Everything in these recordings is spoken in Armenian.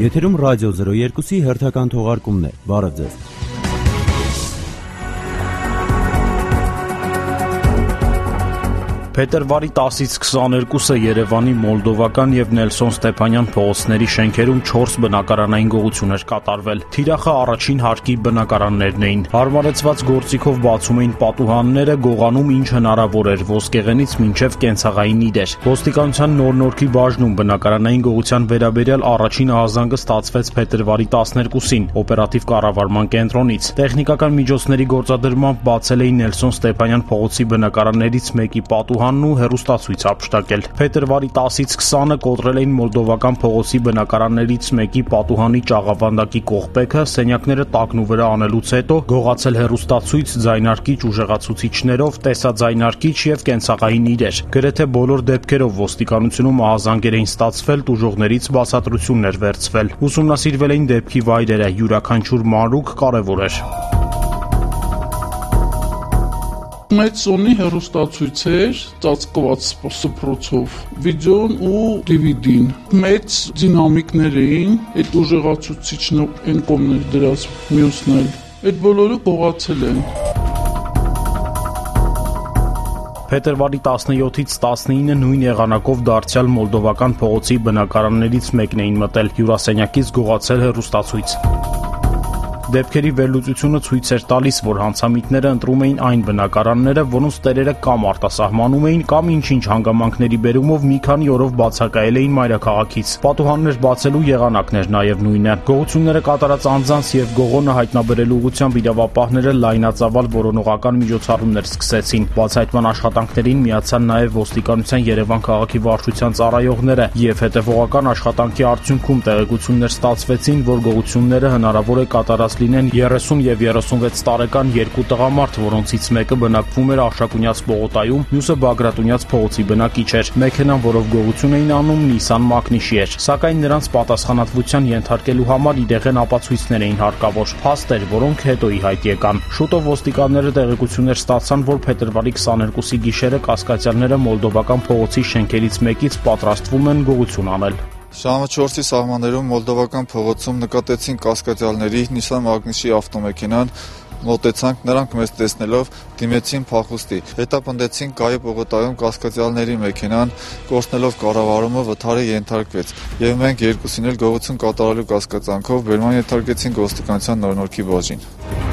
Եթերում ռադիո 02-ի հերթական թողարկումն է, բարև ձեզ։ Փետրվարի 10-ից 22-ը Երևանի Մոլդովական և Նելսոն Ստեփանյան փողոցների շենքերում 4 բնակարանային գողություն էր կատարվել։ Թիրախը առաջին հարկի բնակարաններն էին։ Հարմարեցված գործիքով բացում էին պատուհանները, գողանում ինչ հնարավոր էր, ոսկեղենից մինչև կենցաղային իրեր։ Ոստիկանության նոր-նորքի բաժնում բնակարանային գողության վերաբերյալ առաջին ահազանգը ստացվեց փետրվարի 12-ին օպերատիվ կառավարման կենտրոնից։ Տեխնիկական միջոցների գործադրմամբ բացել էին Նելսոն Ստեփանյան փողոցի բնակարաններից մեկի պատուհանը ու հեռուստացույց ապշտակել։ Փետրվարի 10-ից 20-ը կոտրել էին Մոլդովական փողոցի բնակարաններից մեկի պատուհանի ճաղավանդակի կողպեքը, սենյակները տակնու վրա անելուց հետո գողացել հեռուստացույց, ձայնարկիչ ուժեղացուցիչներով, տեսաձայնարկիչ և կենցաղային իրեր։ Գրեթե բոլոր դեպքերով ոստիկանությունում ահազանգեր էին ստացվել, տուժողներից բացատրություններ վերցվել։ Ուսումնասիրվել էին դեպքի վայրերը, յուրաքանչյուր մանրուք կարևոր էր։ Մեծ սոնի հեռուստացույցեր, ծածկված սփռոցով, վիդեոն ու DVD-ն։ Մեծ դինամիկներ էին, այդ ուժեղացուցիչն են կողմներ դրած մյուսն էլ։ Այդ բոլորը գողացել են։ Փետրվարի 17-ից 19-ը նույն եղանակով դարձյալ Մոլդովական փողոցի բնակարաններից մեկն էին մտել, հյուրասենյակից գողացել հեռուստացույց։ Դեպքերի վերլուծությունը ցույց էր տալիս, որ հանցամիտները ընտրում էին այն բնակարանները, որոնց տերերը կամ արտասահմանում էին, կամ ինչ-ինչ հանգամանքների բերումով մի քանի օրով բացակայել էին մայրաքաղաքից։ Պատուհաններ բացելու եղանակն էր նաև նույնը։ Գողությունները կատարած անձանց և գողոնը հայտնաբերելու ուղղությամբ իրավապահները լայնածավալ որոնողական միջոցառումներ սկսեցին։ Բացահայտման աշխատանքներին միացան նաև ոստիկանության Երևան քաղաքի վարչության ծառայողները, և հետևողական աշխատանքի արդյունքում տեղեկություններ ստացվեցին, որ գողությունները հնարավոր է կատարած լինեն 30 և 36 տարեկան երկու տղամարդ, որոնցից մեկը բնակվում էր Արշակունյաց պողոտայում, մյուսը Բագրատունյաց փողոցի բնակիչ էր։ Մեքենան, որով գողություն էին անում, Nissan Magnich էր, սակայն նրանց պատասխանատվության ենթարկելու համար իրեղեն ապացույցներ էին հարկավոր, փաստեր, որոնք հետո ի հայտ եկան։ Շուտով ոստիկանները տեղեկություններ ստացան, որ փետրվարի 22-ի գիշերը կասկածյալները Մոլդովական փողոցի շենքերից մեկից պատրաստվում են գողություն անել։ Ժամը 4-ի սահմաններում Մոլդովական փողոցում նկատեցին կասկածյալների Nissan Magnich-ի ավտոմեքենան, մոտեցանք, նրանք մեզ տեսնելով դիմեցին փախուստի։ Հետապնդեցին Գայի պողոտայում կասկածյալների մեքենան, կորցնելով կառավարումը վթարի ենթարկվեց, և մենք երկուսին էլ գողություն կատարելու կասկածանքով բերման ենթարկեցինք ոստիկանության նոր-նորքի բաժին։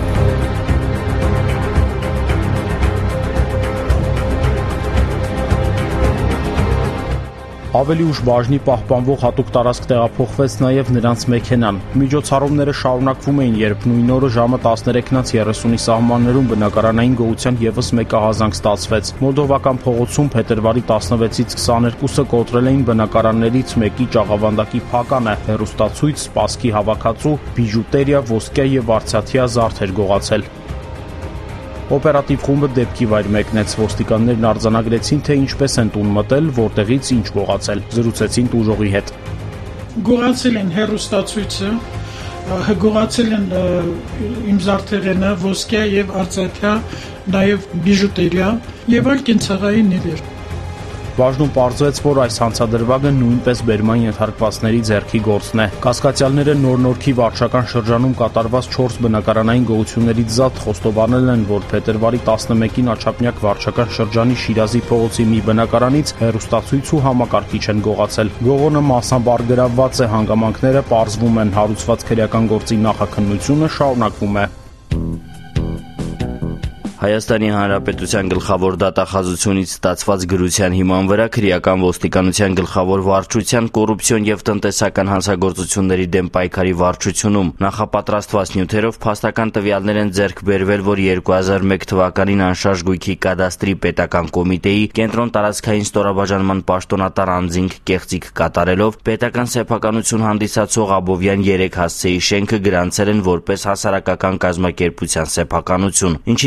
Ավելի ուշ բաժնի պահպանվող հատուկ տարածք տեղափոխվեց նաև նրանց մեքենան։ Միջոցառումները շարունակվում էին, երբ նույն օրը ժամը 13:30-ի սահմաններում բնակարանային գողության ևս մեկ ահազանգ ստացվեց։ Մոլդովական փողոցում փետրվարի 16-ից 22-ը կոտրել էին բնակարաններից մեկի ճաղավանդակի փականը, հեռուստացույց, սպասքի հավաքածու, բիժուտերիա, ոսկե և արծաթյա զարդեր գողացել։ Օպերատիվ խումբը դեպքի վայր մեկնեց, ոստիկաններն արձանագրեցին, թե ինչպես են տուն մտել, որտեղից ինչ գողացել, զրուցեցին տուժողի հետ։ Գողացել են հեռուստացույցը, գողացել են իմ զարդեղենը, ոսկե և արծաթյա, նաև բիժուտերիա և այլ կենցաղային իրեր։ Բաժնում պարզվեց, որ այս հանցադրվագը նույնպես բերման ենթարկվածների ձեռքի գործն է։ Կասկածյալները նոր-նորքի վարչական շրջանում կատարված 4 բնակարանային գողություններից զատ խոստովանել են, որ փետրվարի 11-ին Աչափնյակ վարչական շրջանի Շիրազի փողոցի մի բնակարանից հեռուստացույց ու համակարգիչ են գողացել։ Գողոնը մասամբ առգրավված է, հանգամանքները պարզվում են, հարուցված քրեական գործի նախաքննությունը շարունակվում է։ Հայաստանի Հանրապետության գլխավոր դատախազությունից ստացված գրության հիման վրա քրեական ոստիկանության գլխավոր վարչության կոռուպցիոն և տնտեսական հանցագործությունների դեմ պայքարի վարչությունում նախապատրաստված նյութերով փաստական տվյալներ են ձեռք բերվել, որ 2001 թվականին անշարժ գույքի կադաստրի պետական կոմիտեի կենտրոն տարածքային ստորաբաժանման պաշտոնատար անձինք կեղծիք կատարելով պետական սեփականություն հանդիսացող Աբովյան 3 հասցեի շենքը գրանցել են որպես հասարակական կազմակերպության սեփականություն, ինչից հետո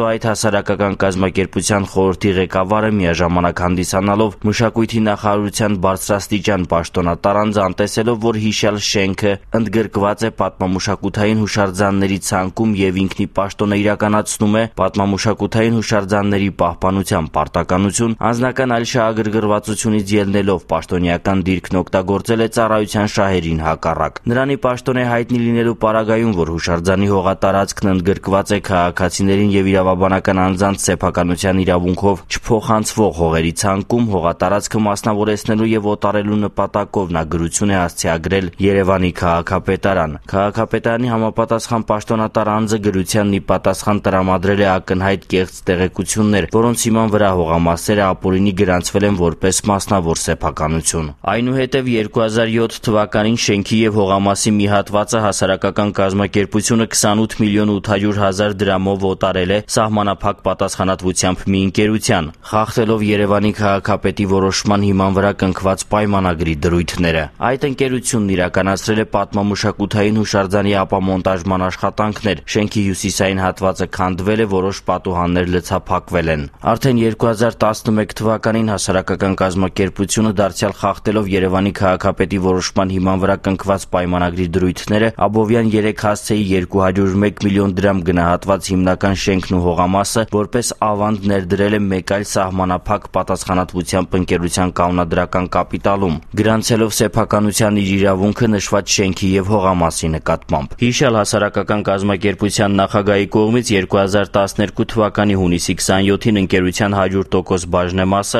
այդ հասարակական կազմակերպության խորհրդի ղեկավարը միաժամանակ հանդիսանալով մշակույթի նախարարության բարձրաստիճան պաշտոնատար անձ անտեսելով, որ հիշյալ շենքը ընդգրկված է պատմամշակութային հուշարձանների ցանկում եւ ինքնի պաշտոնը իրականացնում է պատմամշակութային հուշարձանների պահպանության պարտականություն, անձնական այլ շահագրգռվածությունից ելնելով պաշտոնեական դիրքն օգտագործել է ծառայության շահերին հակառակ։ Նրանի պաշտոն է հայտնի լինելու պարագայում, որ հուշարձանի հողատարածքն ընդգրկված է քաղաքացիներին եւ իրավաբանական անձանց սեփականության իրավունքով չփոխանցվող հողերի ցանկում, հողատարածքը մասնավորեցնելու եւ օտարելու նպատակով նա գրություն է հասցեագրել Երևանի քաղաքապետարան։ Քաղաքապետարանի համապատասխան պաշտոնատար անձը գրությանն ի պատասխան տրամադրել է ակնհայտ կեղծ տեղեկություններ, որոնց հիման վրա հողամասերը ապօրինի գրանցվել են որպես մասնավոր սեփականություն։ Այնուհետև 2007 թվականին շենքի եւ հողամասի մի հատվածը հասարակական կազմակերպությունը 28 միլիոն 800 հազար դրամով օտարել է սահմանափակ պատասխանատվությամբ մի ընկերության, խախտելով Երևանի քաղաքապետի որոշման հիման վրա կնքված պայմանագրի դրույթները։ Այդ ընկերությունն իրականացրել է պատմամշակութային հուշարձանի ապամոնտաժման աշխատանքներ, շենքի հյուսիսային հատվածը քանդվել է, որոշ պատուհաններ լցափակվել են։ Արդեն 2011 թվականին հասարակական կազմակերպությունը դարձյալ խախտելով Երևանի քաղաքապետի որոշման հիման վրա կնքված պայմանագրի դրույթները, Աբովյան 3 հասցեի 201 միլիոն դրամ գնահատված հիմնական շենքն ու հողամասը որպես ավանդ ներդրել է մեկ այլ սահմանափակ պատասխանատվությամբ ընկերության կանոնադրական կապիտալում, գրանցելով սեփականության իր իրավունքը նշված շենքի եւ հողամասի նկատմամբ։ Հիշյալ հասարակական կազմակերպության նախագահի կողմից 2012 թվականի հունիսի 27-ին ընկերության 100% բաժնեմասը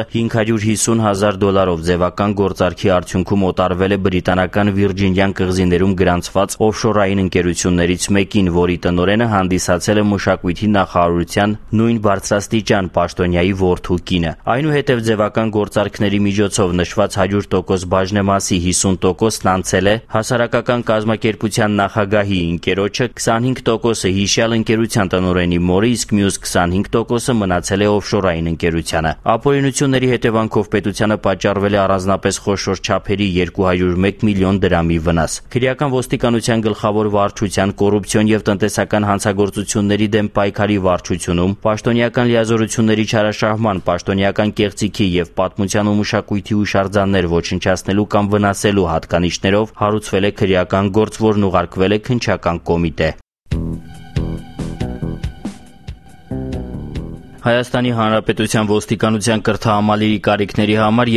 $550,000 ձևական գործարքի արդյունքում օտարվել է բրիտանական Վիրջինյան կղզիներում գրանցված օֆշորային ընկերություններից մեկին, որի տնօրենը հանդիսացել է մշակույթի նախարարության նույն բարձրաստիճան պաշտոնյայի որդու կինը։ Այնուհետև ձևական գործարքների միջոցով նշված 100% բաժնեմասի 50%-ն անցել է հասարակական կազմակերպության նախագահի ընկերոջը, 25%-ը հիշյալ ընկերության տնօրենի մորը, իսկ մյուս 25%-ը մնացել է օֆշորային ընկերությանը։ Ապօրինությունների հետևանքով պետությանը պատճառվել է առանձնապես խոշոր չափերի 201 միլիոն դրամի վնաս։ Քրեական ոստիկանության գլխավոր վարչության կոռուպցիոն եւ տնտեսական հանցագործությունների դեմ պայքարի վարչությունում, պաշտոնեական լիազորությունների չարաշահման, պաշտոնեական կեղծիքի եւ պատմության ու մշակույթի հուշարձաններ ոչնչացնելու կամ վնասելու հատկանիշներով հարուցվել է քրեական գործ, որն ուղարկվել է քննչական կոմիտե։ Հայաստանի Հանրապետության ոստիկանության կրթահամալիրի կարիքների համար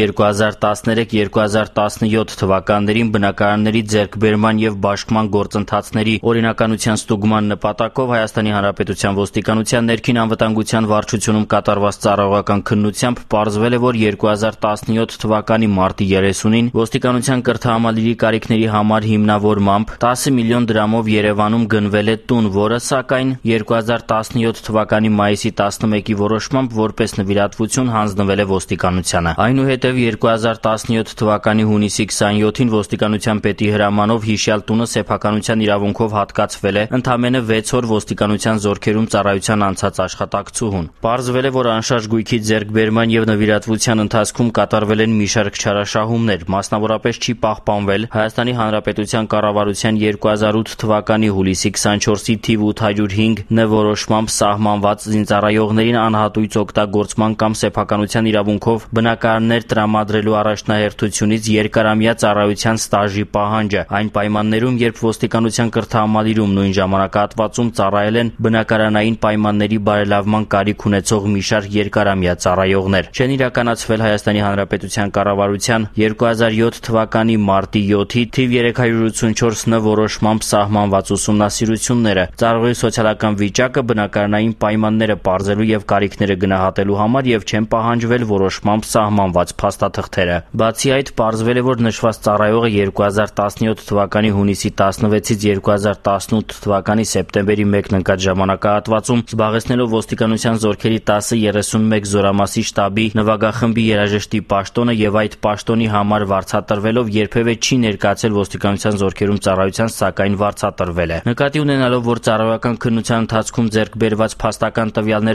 2013-2017 թվականներին բնակարանների ձեռքբերման եւ բաշխման գործընթացների օրինականության ստուգման նպատակով Հայաստանի Հանրապետության ոստիկանության ներքին անվտանգության վարչությունում կատարված ծառայողական քննությամբ պարզվել է, որ 2017 թվականի մարտի 30-ին ոստիկանության կրթահամալիրի կարիքների համար հիմնավորմամբ 10 միլիոն դրամով Երևանում գնվել է տուն, որը սակայն 2017 թվականի մայիսի 11-ի որոշմամբ որպես նվիրատվություն հանձնվել է ոստիկանությանը։ Այնուհետև 2017 թվականի հունիսի 27-ին ոստիկանության պետի հրամանով հիշյալ տունը սեփականության իրավունքով հատկացվել է ընդամենը 6 օր ոստիկանության զորքերում ծառայության անցած աշխատակցուհուն։ Պարզվել է, որ անշարժ գույքի ձեռքբերման եւ նվիրատվության ընթացքում կատարվել են մի շարք չարաշահումներ, մասնավորապես չի պահպանվել Հայաստանի Հանրապետության կառավարության 2008 թվականի հուլիսի 24-ի թիվ 805 նվորոշմամբ սահմանված զինծառայողներին անհատույց օգտագործման կամ սեփականության իրավունքով բնակարաններ տրամադրելու առաջնահերթությունից երկարամյա ծառայության ստաժի պահանջը, այն պայմաններում, երբ ոստիկանության կրթահամալիրում նույն ժամանակահատվածում ծառայել են բնակարանային պայմանների բարելավման կարիք ունեցող մի շարք երկարամյա ծառայողներ։ Չեն իրականացվել Հայաստանի Հանրապետության կառավարության 2007 թվականի մարտի 7-ի թիվ 384 նվորոշմամբ սահմանված ուսումնասիրությունները, ծառայողի սոցիալական վիճակը, բնակարանային պայմանները պարզելու եւ կարիքները գնահատելու համար եւ չեն պահանջվել որոշմամբ սահմանված փաստաթղթերը։ Բացի այդ, պարզվել է, որ նշված ծառայողը 2017 թվականի հունիսի 16-ից 2018 թվականի սեպտեմբերի 1-ն ընկած ժամանակահատվածում զբաղեցնելով ոստիկանության զորքերի 1031 զորամասի շտաբի նվագախմբի երաժշտի պաշտոնը եւ այդ պաշտոնի համար վարձատրվելով երբևէ չի ներկայացել ոստիկանության զորքերում ծառայության, սակայն վարձատրվել է։ Նկատի ունենալով, որ ծառայական քննության ընթացքում ձեռք բերված փաստական տվյալները վկայել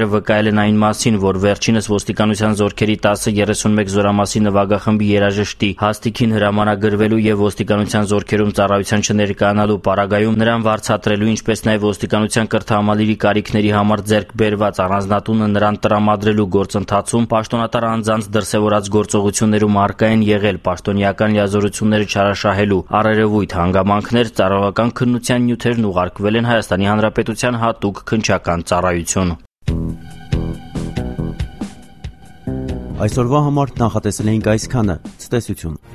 այլն այն մասին, որ վերջինս ոստիկանության զորքերի 10-31 զորամասի նվագախմբի երաժշտի հաստիքին հրամանագրվելու եւ ոստիկանության զորքերում ծառայության չներկայանալու պարագայում նրան վարձատրելու, ինչպես նաեւ ոստիկանության կրթահամալիրի կարիքների համար ձեռք բերված առանձնատունը նրան տրամադրելու գործընթացում պաշտոնատար անձանց դրսևորած գործողություններում առկա են եղել պաշտոնեական լիազորությունները չարաշահելու առերևույթ հանգամանքներ, ծառայական քննության նյութերն ուղարկվել են Հայաստանի Հանրապետության հատուկ քննչական ծառայություն։ Այսօրվա համար նախատեսել էինք այսքանը։ Ցտեսություն։